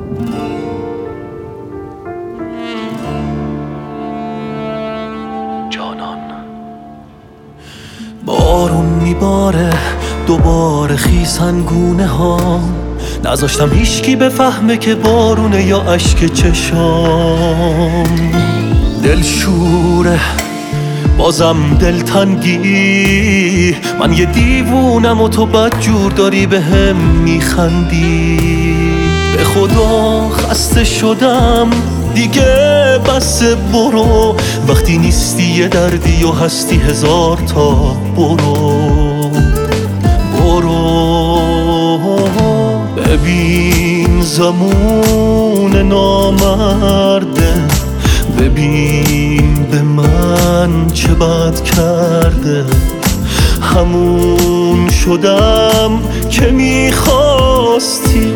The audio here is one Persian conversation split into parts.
جانان بارون میباره دوباره خیسن گونه ها، نذاشتم هیچکی بفهمه که بارونه یا اشک چشام. دل شوره بازم دلتنگی، من یه دیوونم و تو بد جور داری به هم میخندی. به خدا خسته شدم دیگه، بس برو، وقتی نیستی یه دردی و هستی هزار تا. برو ببین زمون نامرده، ببین به من چه بد کرده. همون شدم که میخواستی،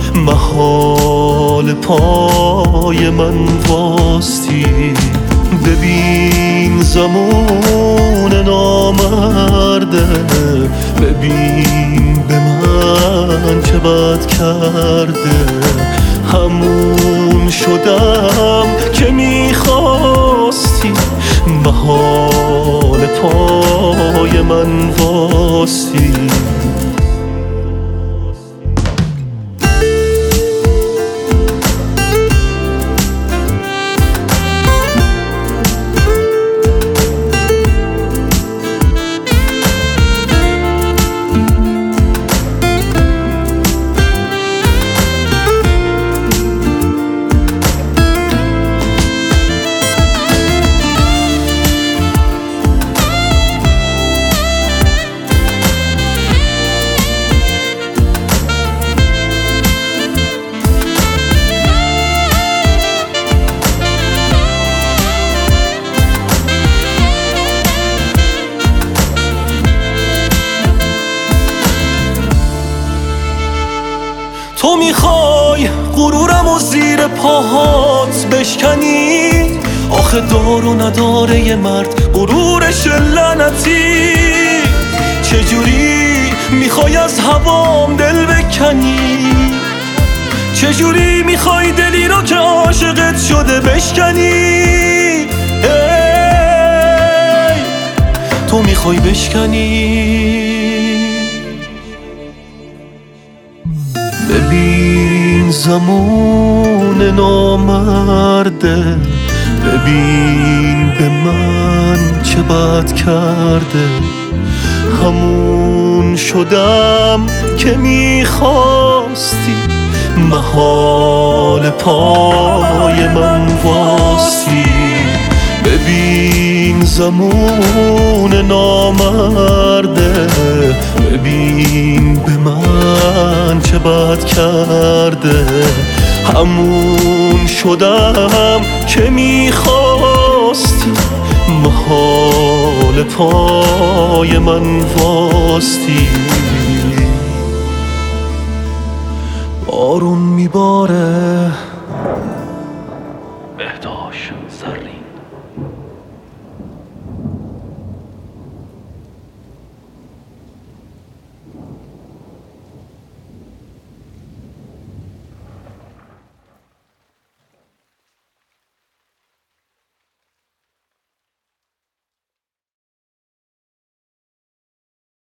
محال پای من واستی. ببین زمان نامرده، ببین به من چه بد کرده. همون شدم که میخواستی، محال پای من واستی. تو میخوای غرورم و زیر پاهات بشکنی، آخه دار و نداره یه مرد غرورش لعنتی. چجوری میخوای از هوام دل بکنی، چجوری میخوای دلی رو که عاشقت شده بشکنی. ای تو میخوای بشکنی. ببین زمان نامرده، ببین به من چه بد کرده. همون شدم که میخواستی، محال پای من واستی. ببین زمان نامرده، ببین به من چه بد کرده. همون شدم که میخواستی، محال پای من واستی. بارون میباره، بهداشت زرین.